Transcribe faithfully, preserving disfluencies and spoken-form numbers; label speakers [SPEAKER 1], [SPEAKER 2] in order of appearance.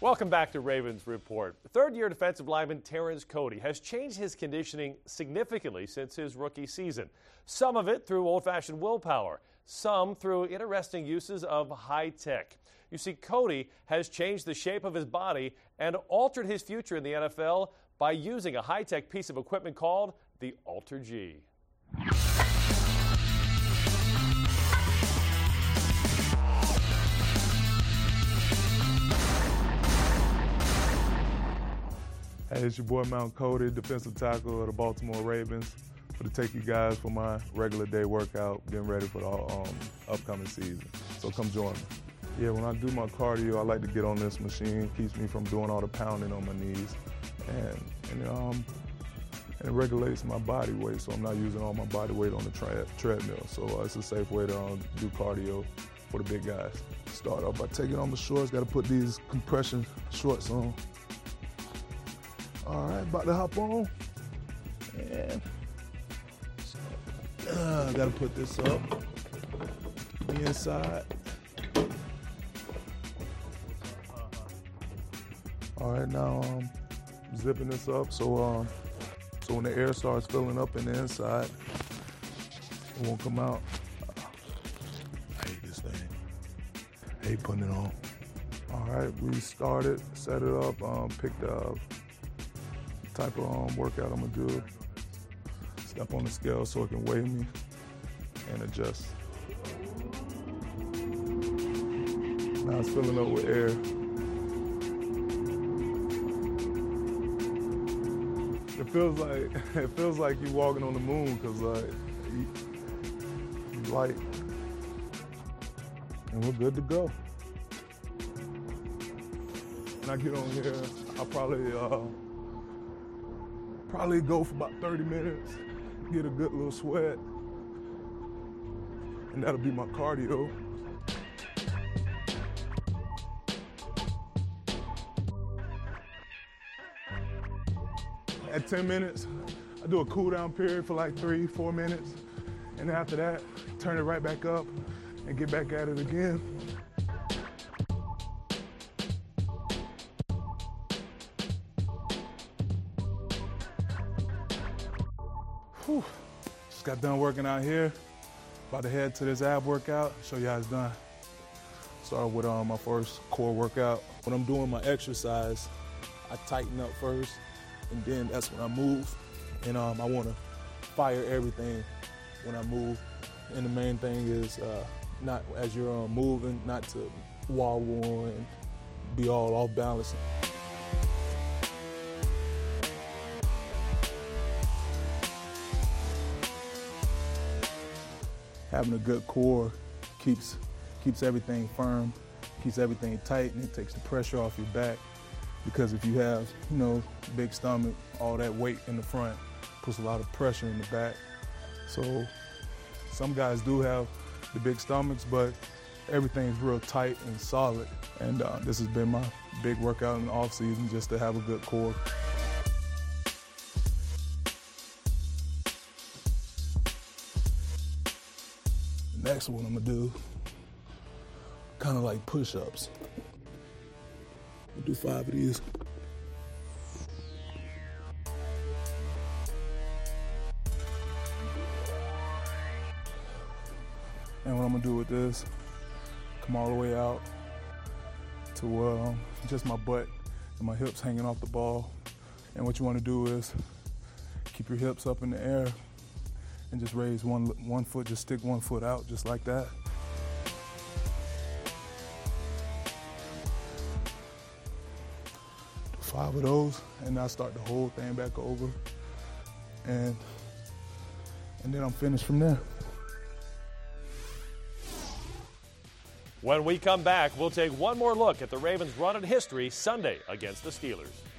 [SPEAKER 1] Welcome back to Ravens Report. Third-year defensive lineman Terrence Cody has changed his conditioning significantly since his rookie season. Some of it through old-fashioned willpower, some through interesting uses of high tech. You see, Cody has changed the shape of his body and altered his future in the N F L by using a high-tech piece of equipment called the AlterG.
[SPEAKER 2] Hey, it's your boy Mount Cody, defensive tackle of the Baltimore Ravens, for to take you guys for my regular day workout, getting ready for the um, upcoming season. So come join me. Yeah, when I do my cardio, I like to get on this machine. It keeps me from doing all the pounding on my knees, and and um, and it regulates my body weight, so I'm not using all my body weight on the tra treadmill. So uh, it's a safe way to um, do cardio for the big guys. Start off by taking on my shorts. Got to put these compression shorts on. All right, about to hop on, and uh, gotta put this up, the inside. All right, now um, zipping this up, so um, so when the air starts filling up in the inside, it won't come out. I hate this thing. I hate putting it on. All right, we started, set it up, um, picked up. Type of um, workout I'm gonna do. Step on the scale so it can weigh me and adjust. Now it's filling up with air. It feels like it feels like you're walking on the moon because uh, you, you light, and we're good to go. When I get on here, I'll probably. Uh, Probably go for about thirty minutes, get a good little sweat, and that'll be my cardio. At ten minutes, I do a cool down period for like three, four minutes, and after that, turn it right back up and get back at it again. Whew. Just got done working out here. About to head to this ab workout, show you how it's done. Start with um, my first core workout. When I'm doing my exercise, I tighten up first, and then that's when I move. And um, I want to fire everything when I move. And the main thing is uh, not as you're um, moving, not to wobble and be all off balance. Having a good core keeps keeps everything firm, keeps everything tight, and it takes the pressure off your back. Because if you have, you know, big stomach, all that weight in the front puts a lot of pressure in the back. So some guys do have the big stomachs, but everything's real tight and solid. And uh, this has been my big workout in the off season, just to have a good core. Next one I'm gonna do, kind of like push-ups. I'll do five of these. And what I'm gonna do with this, come all the way out to um, just my butt and my hips hanging off the ball. And what you wanna do is keep your hips up in the air and just raise one, one foot, just stick one foot out, just like that. Five of those, and I start the whole thing back over. And, and then I'm finished from there.
[SPEAKER 1] When we come back, we'll take one more look at the Ravens' run in history Sunday against the Steelers.